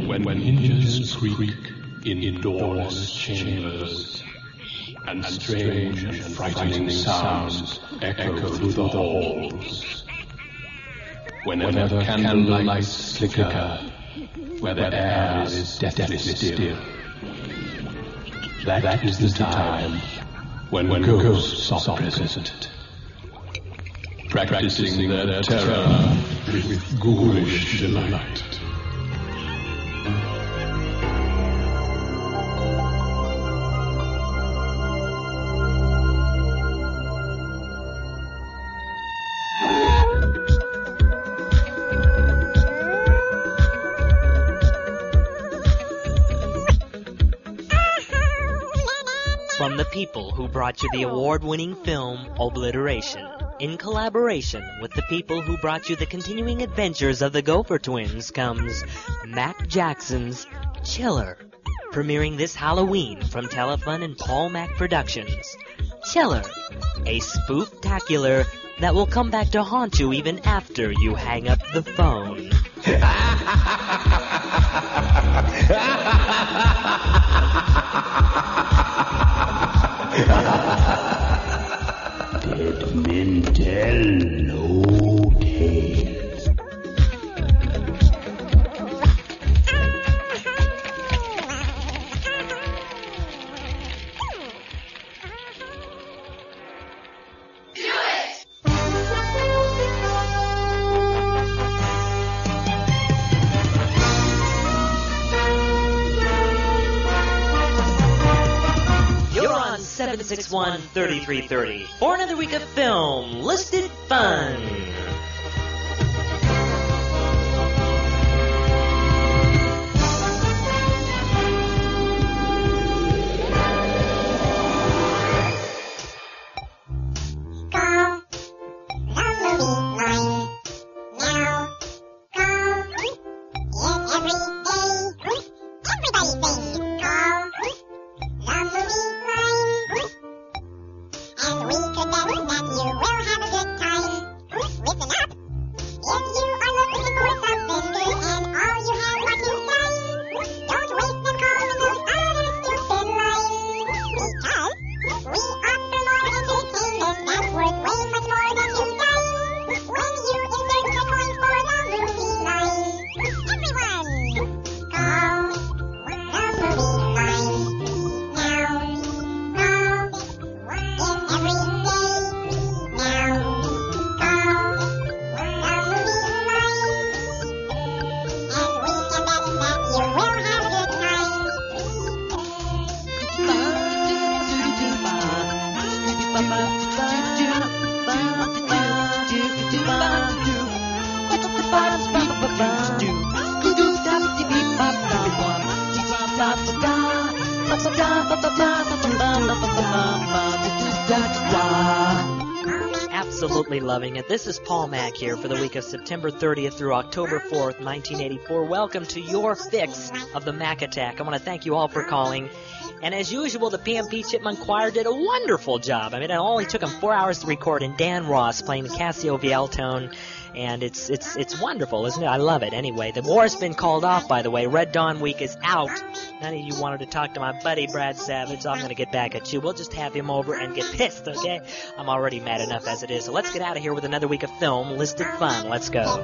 when hinges creak in doorless chambers, and strange and frightening sounds echo through the halls. Whenever candlelights flicker, where the air is deathly still, that is the time when ghosts are present, practicing their terror with ghoulish delight. From the people who brought you the award-winning film Obliteration, in collaboration with the people who brought you the continuing adventures of the Gopher Twins, comes Mac Jackson's Chiller, premiering this Halloween from Telefun and Paul Mac Productions. Chiller, a spooktacular that will come back to haunt you even after you hang up the phone. Dead men tell no tales. You're on 761-3330 for another week of film listed fun. Absolutely loving it. This is Paul Mac here for the week of September 30th through October 4th, 1984. Welcome to your fix of the Mac Attack. I want to thank you all for calling. And as usual, the PMP Chipmunk Choir did a wonderful job. I mean, it only took them 4 hours to record, and Dan Ross playing the Casio Vialtone. And it's wonderful, isn't it? I love it. Anyway, the war's been called off, by the way. Red Dawn Week is out. None of you wanted to talk to my buddy, Brad Savage, so I'm going to get back at you. We'll just have him over and get pissed, okay? I'm already mad enough as it is. So let's get out of here with another week of film listed fun. Let's go.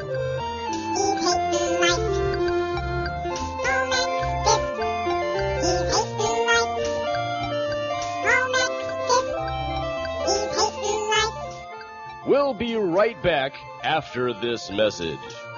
We'll be right back after this message.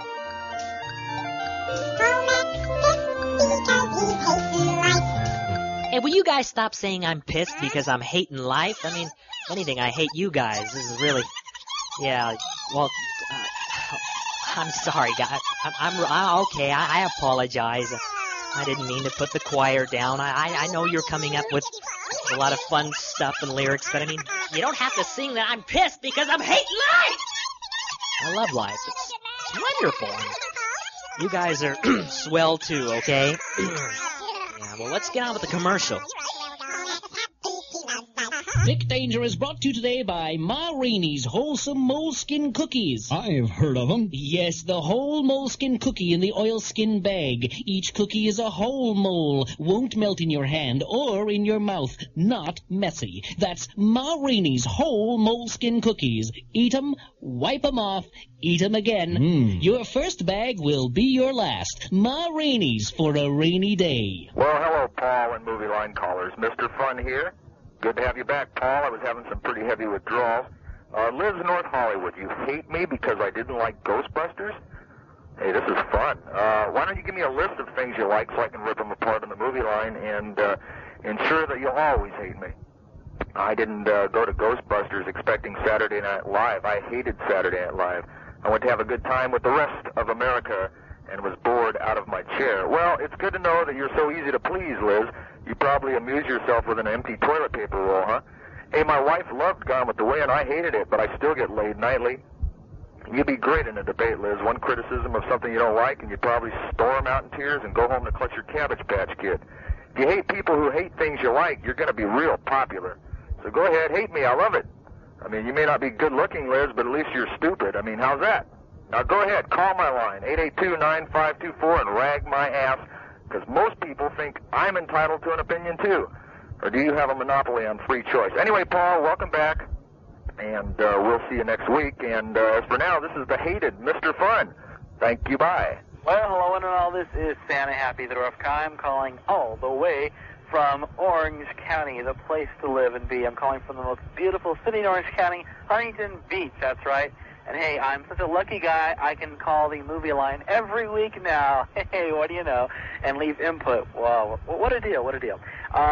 Hey, will you guys stop saying I'm pissed because I'm hating life? I mean, if anything, I hate you guys. This is really... Yeah, well... I'm sorry, guys. I'm okay, I apologize. I didn't mean to put the choir down. I know you're coming up with a lot of fun stuff and lyrics, but I mean, you don't have to sing that I'm pissed because I'm hating life! I love life. It's wonderful. You guys are swell too, okay? Yeah, well, let's get on with the commercial. Thick Danger is brought to you today by Ma Rainey's Wholesome Moleskin Cookies. I've heard of them. Yes, the whole moleskin cookie in the oilskin bag. Each cookie is a whole mole. Won't melt in your hand or in your mouth. Not messy. That's Ma Rainey's whole moleskin cookies. Eat 'em, wipe 'em off, eat 'em again. Your first bag will be your last. Ma Rainey's for a rainy day. Well, hello, Paul and Movie Line callers. Mr. Fun here. Good to have you back, Paul. I was having some pretty heavy withdrawals. Liz, North Hollywood, you hate me because I didn't like Ghostbusters? Hey, this is fun. Why don't you give me a list of things you like so I can rip them apart on the Movie Line and ensure that you'll always hate me? I didn't go to Ghostbusters expecting Saturday Night Live. I hated Saturday Night Live. I went to have a good time with the rest of America and was bored out of my chair. Well, it's good to know that you're so easy to please, Liz. You probably amuse yourself with an empty toilet paper roll, huh? Hey, my wife loved Gone with the Wind. I hated it, but I still get laid nightly. You'd be great in a debate, Liz. One criticism of something you don't like, and you'd probably storm out in tears and go home to clutch your Cabbage Patch Kid. If you hate people who hate things you like, you're going to be real popular. So go ahead, hate me. I love it. I mean, you may not be good-looking, Liz, but at least you're stupid. I mean, how's that? Now go ahead, call my line, 882-9524, and rag my ass, because most people think I'm entitled to an opinion, too. Or do you have a monopoly on free choice? Anyway, Paul, welcome back, and we'll see you next week. And as for now, this is the hated Mr. Fun. Thank you, bye. Well, hello, and all. This is Santa Happy the Rough Guy. I'm calling all the way from Orange County, the place to live and be. I'm calling from the most beautiful city in Orange County, Huntington Beach, that's right. And hey, I'm such a lucky guy, I can call the Movie Line every week now. Hey, what do you know? And leave input. Wow, what a deal, what a deal.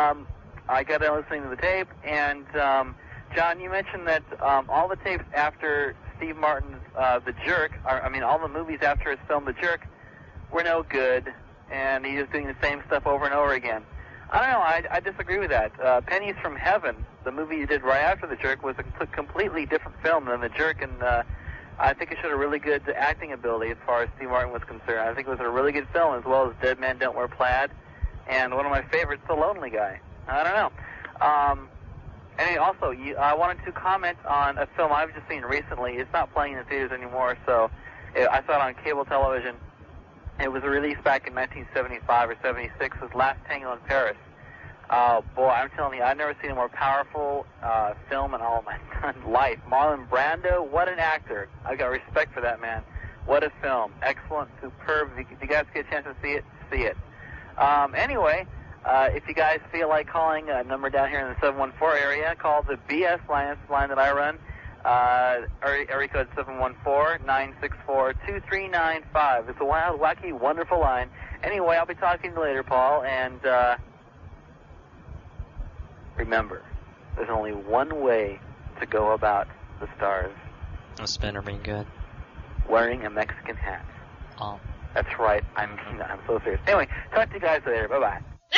I got done listening to the tape, and John, you mentioned that all the tapes after Steve Martin's The Jerk, all the movies after his film The Jerk, were no good, and he was doing the same stuff over and over again. I don't know, I disagree with that. Pennies from Heaven, the movie he did right after The Jerk, was a completely different film than The Jerk, and I think it showed a really good acting ability as far as Steve Martin was concerned. I think it was a really good film, as well as Dead Men Don't Wear Plaid, and one of my favorites, The Lonely Guy. I don't know. And also, I wanted to comment on a film I've just seen recently. It's not playing in the theaters anymore, so I saw it on cable television. It was released back in 1975 or 76. It was Last Tango in Paris. Boy, I'm telling you, I've never seen a more powerful film in all of my life. Marlon Brando, what an actor. I've got respect for that man. What a film. Excellent, superb. If you guys get a chance to see it, see it. Anyway, if you guys feel like calling a number down here in the 714 area, call the BS line. That's the line that I run. Area code 714-964-2395. It's a wild, wacky, wonderful line. Anyway, I'll be talking to you later, Paul, and remember, there's only one way to go about the stars. Oh, Spinner being good. Wearing a Mexican hat. Oh. That's right. I'm so serious. Anyway, talk to you guys later. Bye-bye.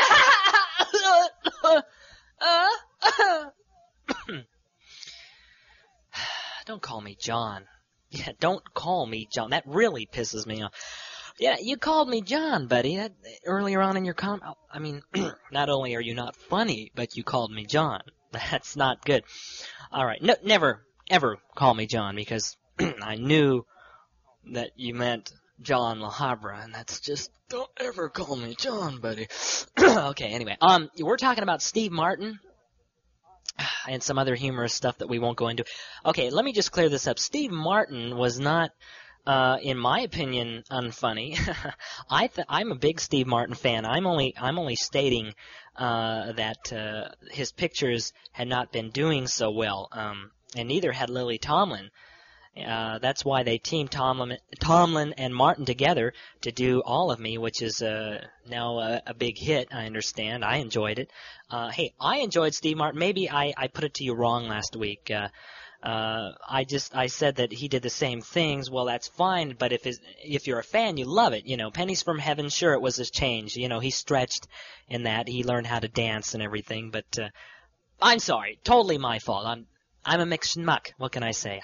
Don't call me John. Yeah, don't call me John. That really pisses me off. Yeah, you called me John, buddy. Earlier on in your not only are you not funny, but you called me John. That's not good. All right. No, never, ever call me John, because I knew that you meant John La Habra, and that's just, don't ever call me John, buddy. Okay, anyway. We're talking about Steve Martin and some other humorous stuff that we won't go into. Okay, let me just clear this up. Steve Martin was not, in my opinion, unfunny. I'm a big Steve Martin fan. I'm only stating that his pictures had not been doing so well, and neither had Lily Tomlin. That's why they teamed Tomlin and Martin together to do All of Me, which is now a big hit, I understand. I enjoyed it. Hey, I enjoyed Steve Martin. Maybe I put it to you wrong last week. I said that he did the same things. Well, that's fine, but if you're a fan, you love it. You know, Pennies from Heaven, sure, it was a change. You know, he stretched in that. He learned how to dance and everything, but I'm sorry. Totally my fault. I'm a mixed schmuck. What can I say?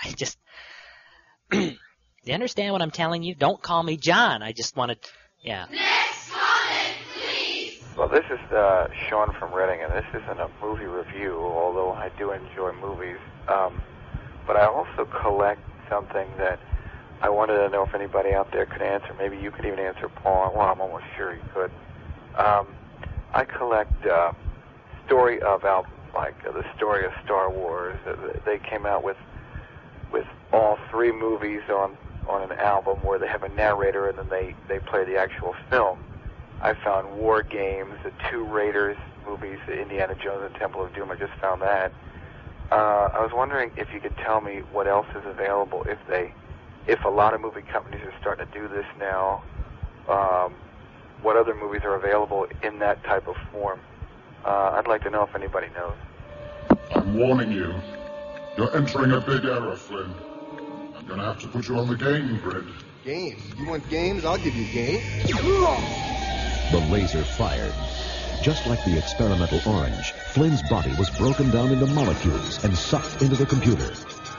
You understand what I'm telling you? Don't call me John. I just wanted, yeah. Next comment, please. Well, this is Sean from Reading, and this isn't a movie review, although I do enjoy movies. But I also collect something that I wanted to know if anybody out there could answer. Maybe you could even answer, Paul. Well, I'm almost sure you could. I collect story of albums, like the story of Star Wars. They came out with all 3 movies on an album where they have a narrator and then they play the actual film. I found War Games, the 2 Raiders movies, the Indiana Jones and Temple of Doom. I just found that. I was wondering if you could tell me what else is available if a lot of movie companies are starting to do this now. What other movies are available in that type of form? I'd like to know if anybody knows. I'm warning you. You're entering a big error, Flynn. I'm gonna have to put you on the game grid. Games? You want games? I'll give you games. The laser fired. Just like the experimental orange, Flynn's body was broken down into molecules and sucked into the computer.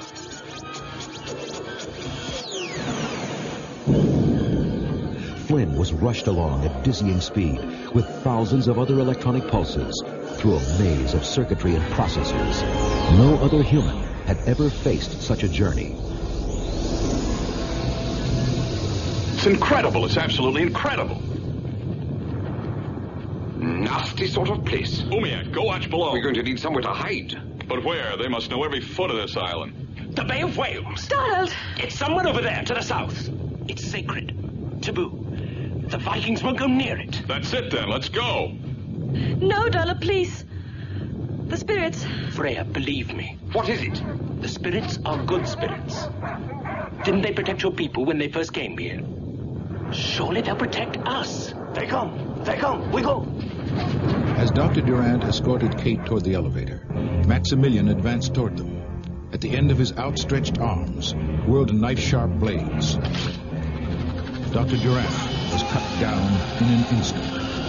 Flynn was rushed along at dizzying speed with thousands of other electronic pulses through a maze of circuitry and processors. No other human had ever faced such a journey. It's incredible. It's absolutely incredible. Nasty sort of place. Umiak, go watch below. We're going to need somewhere to hide. But where? They must know every foot of this island. The Bay of Whales. Donald! It's somewhere over there to the south. It's sacred. Taboo. The Vikings won't go near it. That's it then. Let's go. No, Donald, please. The spirits. Freya, believe me. What is it? The spirits are good spirits. Didn't they protect your people when they first came here? Surely they'll protect us. They come. They come. We go. As Dr. Durant escorted Kate toward the elevator, Maximilian advanced toward them. At the end of his outstretched arms whirled knife-sharp blades. Dr. Durant was cut down in an instant.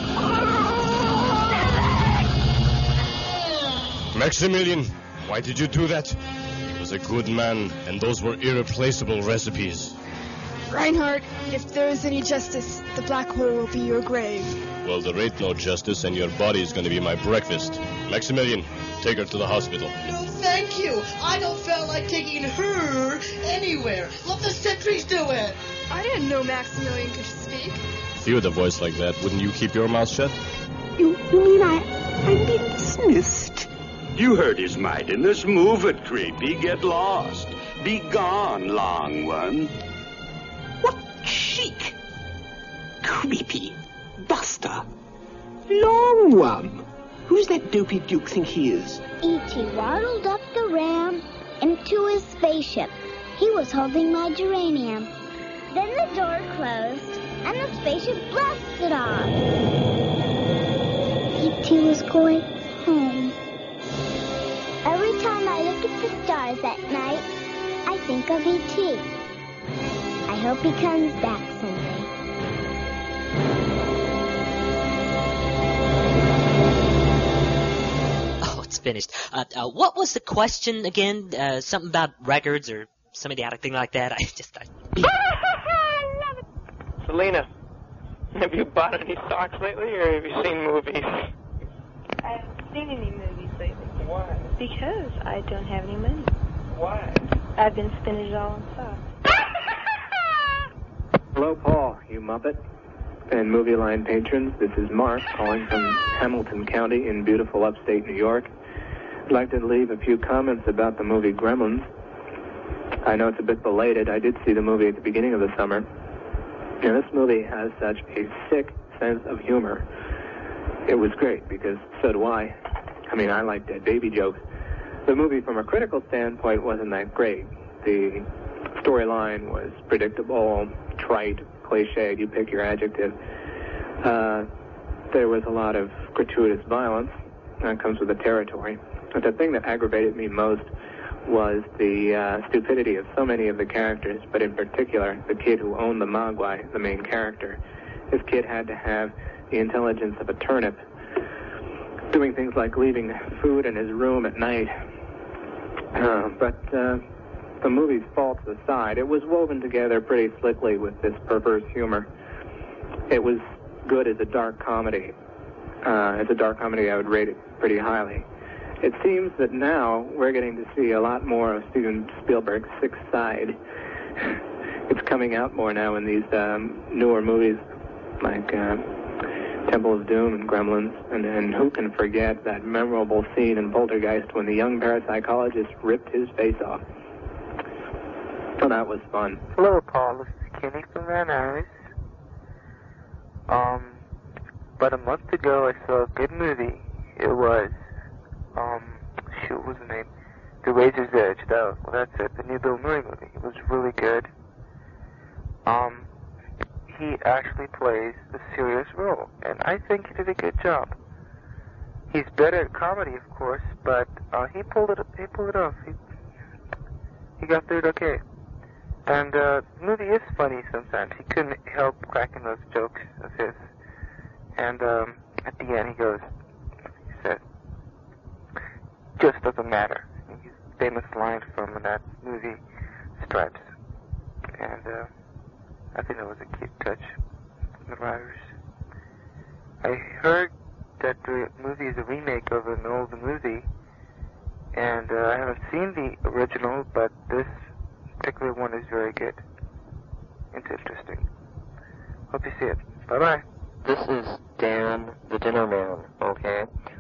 Maximilian, why did you do that? He was a good man, and those were irreplaceable recipes. Reinhardt, if there is any justice, the black hole will be your grave. Well, there ain't no justice, and your body is going to be my breakfast. Maximilian, take her to the hospital. No, thank you. I don't feel like taking her anywhere. Let the sentries do it. I didn't know Maximilian could speak. If you had a voice like that, wouldn't you keep your mouth shut? You mean I'm being dismissed? You heard his mightiness. Move it, creepy. Get lost. Be gone, long one. What chic! Creepy. Buster. Long one. Who's that dopey duke think he is? E.T. waddled up the ramp into his spaceship. He was holding my geranium. Then the door closed, and the spaceship blasted off. E.T. was going home. Every time I look at the stars at night, I think of E.T. I hope he comes back someday. Oh, it's finished. What was the question again? Something about records or some idiotic thing like that? I love it. Selena, have you bought any stocks lately, or have you seen movies? I haven't seen any movies lately. Why? Because I don't have any money. Why? I've been spending it all on stocks. Hello, Paul, you muppet. And Movie Line patrons, this is Mark calling from Hamilton County in beautiful upstate New York. I'd like to leave a few comments about the movie Gremlins. I know it's a bit belated. I did see the movie at the beginning of the summer. And this movie has such a sick sense of humor. It was great because so do I. I mean, I like dead baby jokes. The movie, from a critical standpoint, wasn't that great. The storyline was predictable, trite, cliched, you pick your adjective. There was a lot of gratuitous violence. That comes with the territory. But the thing that aggravated me most was the stupidity of so many of the characters, but in particular, the kid who owned the Mogwai, the main character. This kid had to have the intelligence of a turnip, doing things like leaving food in his room at night. But the movie's faults aside, it was woven together pretty slickly with this perverse humor. It was good as a dark comedy. It's a dark comedy. I would rate it pretty highly. It seems that now we're getting to see a lot more of Steven Spielberg's Sixth Side. It's coming out more now in these newer movies like Temple of Doom and Gremlins. And who can forget that memorable scene in Poltergeist when the young parapsychologist ripped his face off? So that was fun. Hello, Paul. This is Kenny from Van Nuys. About a month ago, I saw a good movie. It was, what was the name? The Razor's Edge. That's it. The new Bill Murray movie. It was really good. He actually plays a serious role, and I think he did a good job. He's better at comedy, of course, but he pulled it off. He got through it okay. And the movie is funny sometimes. He couldn't help cracking those jokes of his. And at the end he said, just doesn't matter. His famous line from that movie, Stripes. And I think that was a cute touch from the writers. I heard that the movie is a remake of an old movie, and I haven't seen the original, but this particular one is very good. It's interesting. Hope you see it. Bye-bye. This is Dan, the Dinner Man, okay?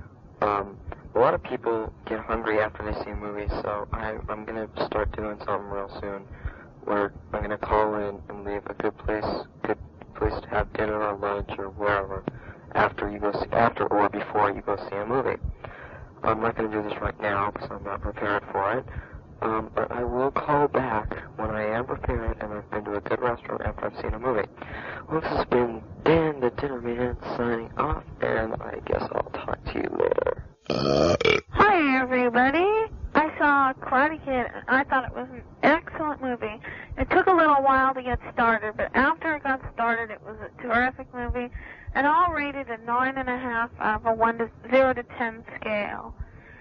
A lot of people get hungry after they see a movie, so I'm going to start doing something real soon where I'm going to call in and leave a good place to have dinner or lunch or wherever after or before you go see a movie. I'm not going to do this right now because I'm not prepared for it. But I will call back when I am prepared and I've been to a good restaurant after I've seen a movie. Well, this has been Dan the Dinner Man signing off, and I guess I'll talk to you later. Hi, everybody. I saw Karate Kid, and I thought it was an excellent movie. It took a little while to get started, but after it got started, it was a terrific movie, and I'll rate it a 9.5 out of a 0 to 10 scale.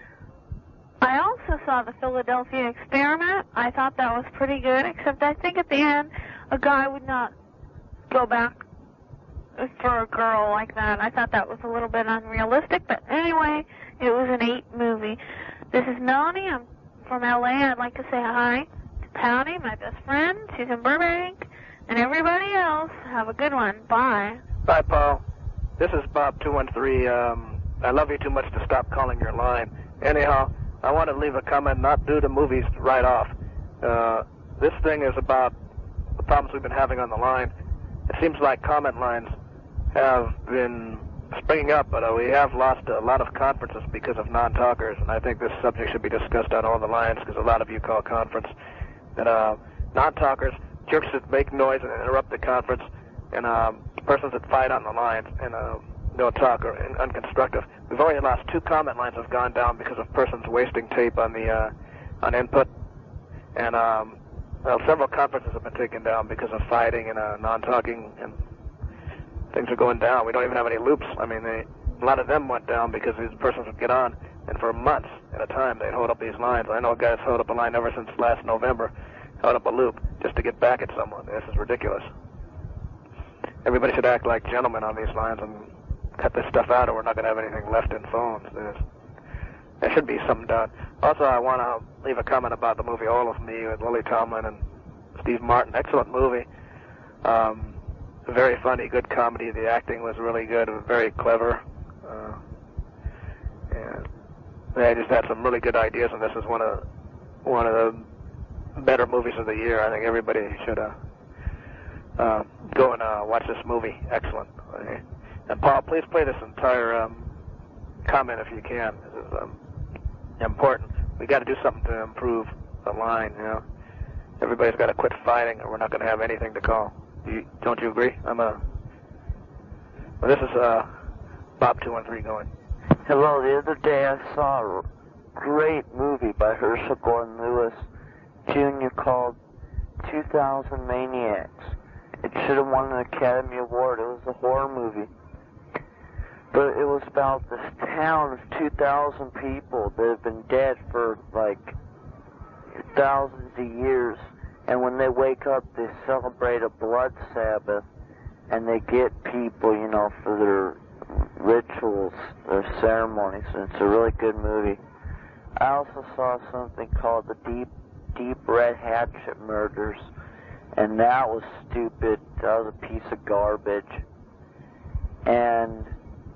I also saw the Philadelphia Experiment. I thought that was pretty good, except I think at the end a guy would not go back for a girl like that. I thought that was a little bit unrealistic, but anyway, it was an 8 movie. This is Melanie. I'm from L.A. I'd like to say hi to Patty, my best friend. She's in Burbank. And everybody else, have a good one. Bye. Bye, Paul. This is Bob 213. I love you too much to stop calling your line. Anyhow, I want to leave a comment, not due to movies right off. This thing is about the problems we've been having on the line. It seems like comment lines have been springing up, but we have lost a lot of conferences because of non-talkers, and I think this subject should be discussed on all the lines because a lot of you call conference. And non-talkers, jerks that make noise and interrupt the conference, and persons that fight on the lines and don't talk or unconstructive. We've already lost 2 comment lines have gone down because of persons wasting tape on the on input, and several conferences have been taken down because of fighting and non-talking, and things are going down. We don't even have any loops. I mean, a lot of them went down because these persons would get on, and for months at a time they'd hold up these lines. I know a guy's held up a line ever since last November, held up a loop just to get back at someone. This is ridiculous. Everybody should act like gentlemen on these lines and cut this stuff out, or we're not going to have anything left in phones. There should be something done. Also, I want to leave a comment about the movie All of Me with Lily Tomlin and Steve Martin. Excellent movie. Very funny, good comedy. The acting was really good, very clever. And they just had some really good ideas, and this is one of the better movies of the year. I think everybody should go and watch this movie. Excellent. And Paul, please play this entire comment if you can. This is important. We got to do something to improve the line. You know, everybody's got to quit fighting, or we're not going to have anything to call. Don't you agree? Well, this is Bob 213 going. Hello. The other day I saw a great movie by Herschel Gordon Lewis Jr. called 2000 Maniacs. It should have won an Academy Award. It was a horror movie. But it was about this town of 2,000 people that have been dead for, like, thousands of years. And when they wake up, they celebrate a blood Sabbath. And they get people, you know, for their rituals, their ceremonies, and it's a really good movie. I also saw something called the Deep Red Hatchet Murders, and that was stupid. That was a piece of garbage. And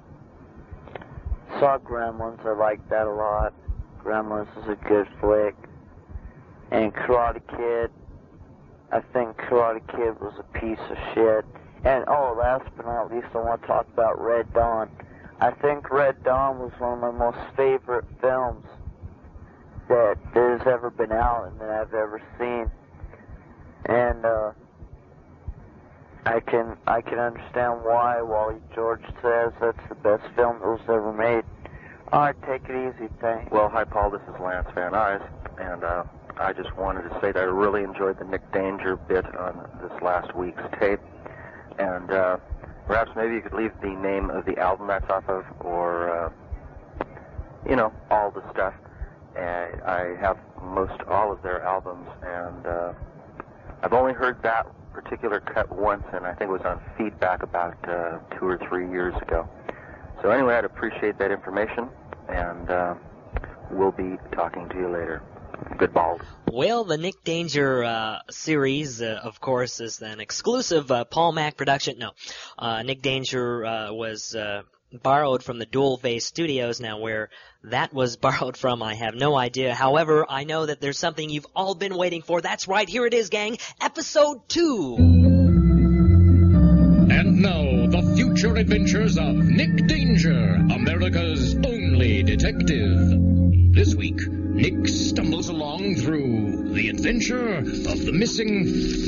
saw Gremlins. I liked that a lot. Gremlins is a good flick. And Karate Kid. I think Karate Kid was a piece of shit. And, last but not least, I want to talk about Red Dawn. I think Red Dawn was one of my most favorite films that has ever been out and that I've ever seen. And, I can understand why Wally George says that's the best film that was ever made. Alright, take it easy, thanks. Well, hi, Paul. This is Lance Van Nuys, and I just wanted to say that I really enjoyed the Nick Danger bit on this last week's tape. And perhaps maybe you could leave the name of the album that's off of, or, all the stuff. And I have most all of their albums, and I've only heard that particular cut once, and I think it was on Feedback about 2 or 3 years ago. So anyway, I'd appreciate that information, and we'll be talking to you later. Good balls. Well, the Nick Danger series, of course, is an exclusive Paul Mac production. No, Nick Danger was borrowed from the Dual Face Studios. Now, where that was borrowed from, I have no idea. However, I know that there's something you've all been waiting for. That's right, here it is, gang. Episode 2. And now, the future adventures of Nick Danger, America's only detective. This week, Nick stumbles along through the adventure of the missing...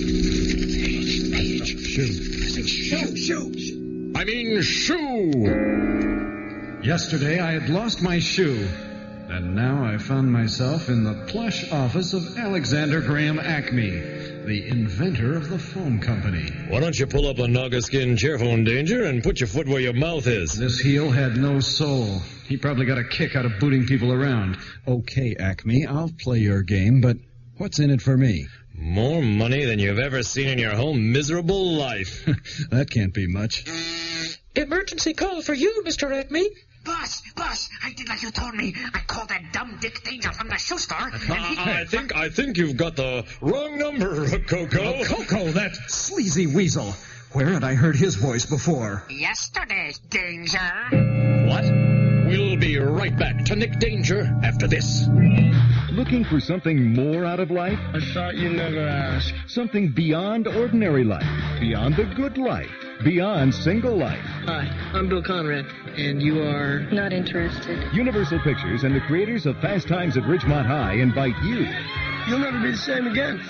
shoe! Yesterday I had lost my shoe, and now I found myself in the plush office of Alexander Graham Acme, the inventor of the phone company. Why don't you pull up a Nagaskin chair phone, Danger, and put your foot where your mouth is? This heel had no soul. He probably got a kick out of booting people around. Okay, Acme, I'll play your game, but what's in it for me? More money than you've ever seen in your whole miserable life. That can't be much. Emergency call for you, Mr. Acme. Boss, I did like you told me. I called that dumb Dick Danger from the shoe store. I think you've got the wrong number, Coco. Coco, that sleazy weasel. Where had I heard his voice before? Yesterday's Danger. What? We'll be right back to Nick Danger after this. Looking for something more out of life? I thought you'd never ask. Something beyond ordinary life, beyond the good life, beyond single life. Hi, I'm Bill Conrad, and you are... Not interested. Universal Pictures and the creators of Fast Times at Ridgemont High invite you... You'll never be the same again.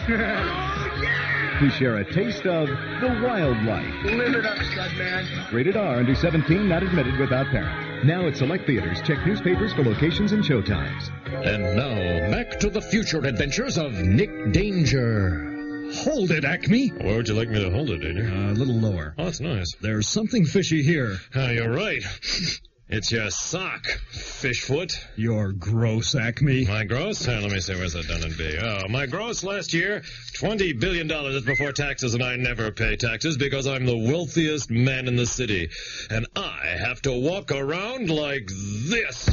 to share a taste of the wild life. Live it up, Slugman. Rated R, under 17, not admitted without parent. Now at select theaters. Check newspapers for locations and showtimes. And now, back to the future adventures of Nick Danger. Hold it, Acme. Where would you like me to hold it, Danger? A little lower. Oh, that's nice. There's something fishy here. You're right. It's your sock, Fishfoot. You're gross, Acme. My gross? Let me see, where's that done in B? Oh, my gross last year, $20 billion. That's before taxes, and I never pay taxes because I'm the wealthiest man in the city. And I have to walk around like this.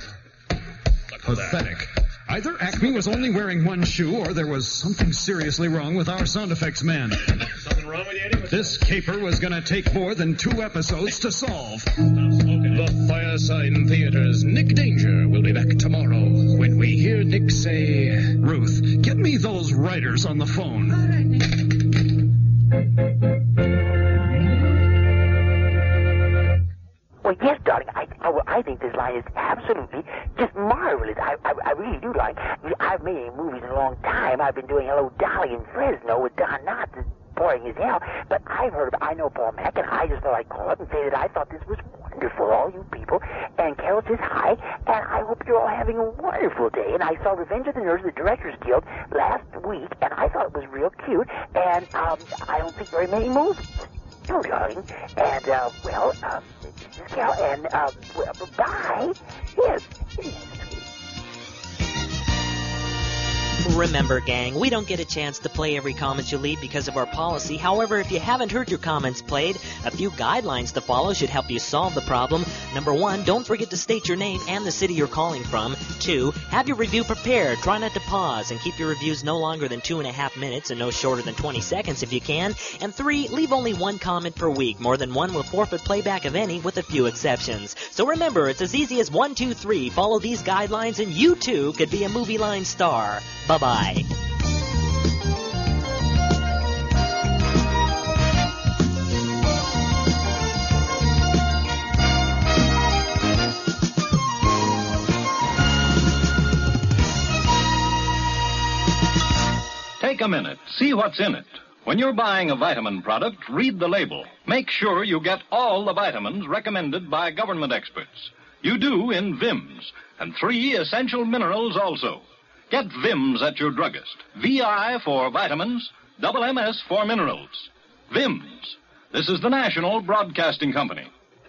Pathetic. Either Acme was only wearing one shoe, or there was something seriously wrong with our sound effects man. Something wrong with you, Eddie? This caper was going to take more than 2 episodes to solve. The Firesign Theater's Nick Danger will be back tomorrow when we hear Nick say... Ruth, get me those writers on the phone. All right, Nick. Well, yes, darling. I think this line is absolutely just marvelous. I really do like. I've made any movies in a long time. I've been doing Hello, Dolly in Fresno with Don Knotts. It's boring as hell. But I know Paul Mac, and I just thought I'd call up and say that I thought this was wonderful, all you people. And Carol says hi, and I hope you're all having a wonderful day. And I saw Revenge of the Nerds at the Directors Guild last week, and I thought it was real cute. And I don't think very many movies. Oh, darling. And, this is Carol, and, bye. Yes. Remember, gang, we don't get a chance to play every comment you leave because of our policy. However, if you haven't heard your comments played, a few guidelines to follow should help you solve the problem. Number 1, don't forget to state your name and the city you're calling from. 2, have your review prepared. Try not to pause and keep your reviews no longer than 2.5 minutes and no shorter than 20 seconds if you can. And 3, leave only one comment per week. More than one will forfeit playback of any, with a few exceptions. So remember, it's as easy as 1, 2, 3. Follow these guidelines and you too could be a Movie Line star. Bye-bye. Take a minute. See what's in it. When you're buying a vitamin product, read the label. Make sure you get all the vitamins recommended by government experts. You do in Vims, and 3 essential minerals also. Get Vims at your druggist. VI for vitamins, double MS for minerals. Vims. This is the National Broadcasting Company.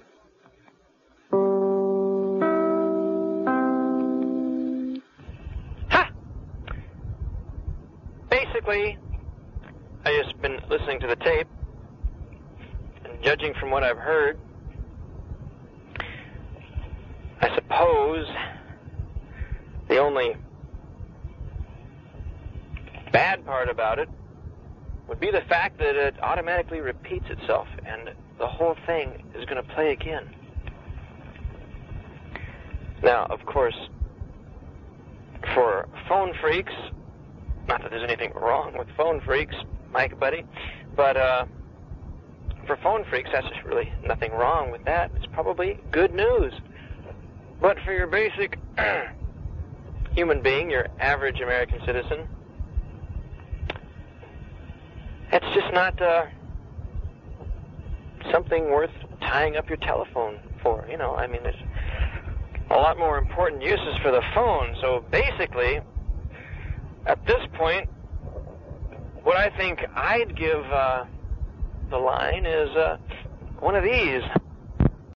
Basically, I just been listening to the tape, and judging from what I've heard, I suppose the only bad part about it would be the fact that it automatically repeats itself, and the whole thing is going to play again. Now, of course, for phone freaks, not that there's anything wrong with phone freaks, Mike, buddy, but for phone freaks, that's just really nothing wrong with that. It's probably good news. But for your basic human being, your average American citizen, it's just not something worth tying up your telephone for. You know, I mean, there's a lot more important uses for the phone. So basically, at this point, what I think I'd give the line is one of these.